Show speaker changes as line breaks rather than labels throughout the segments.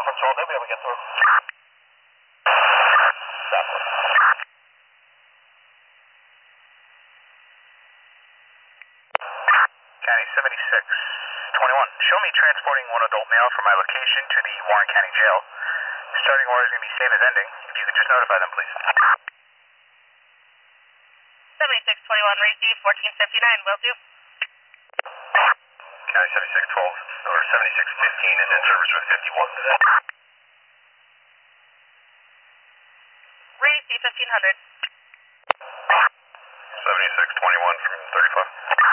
control, they'll be able to get through. Southwest.
County 7621. Show me transporting one adult male from my location to the Warren County Jail. Starting order is going to be same as ending. If you could just notify them, please.
7621, receive 1459, will do.
County 7612 or 7615 is in service with 51.
Receive 1500.
7621 from 35.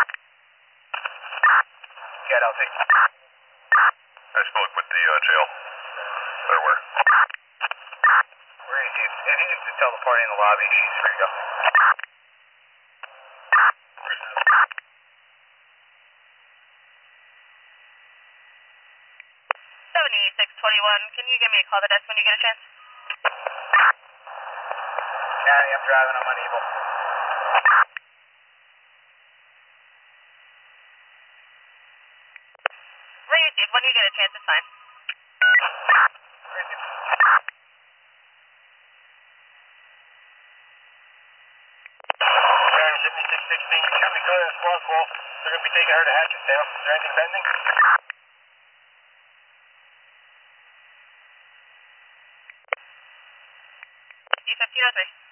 Yeah, I'll take.
I spoke with the jail. They're where?
Where is he? If you can tell the party in the lobby, she's free to go.
7621, can you give me a call to desk when you get a chance?
County, I'm driving, I'm unable.
Receive, when you get a chance, it's fine.
Receive. County 7616, you should be clear as well, Cole. They're going to be taking her to Hatchetdale. Is there anything pending?
C1503.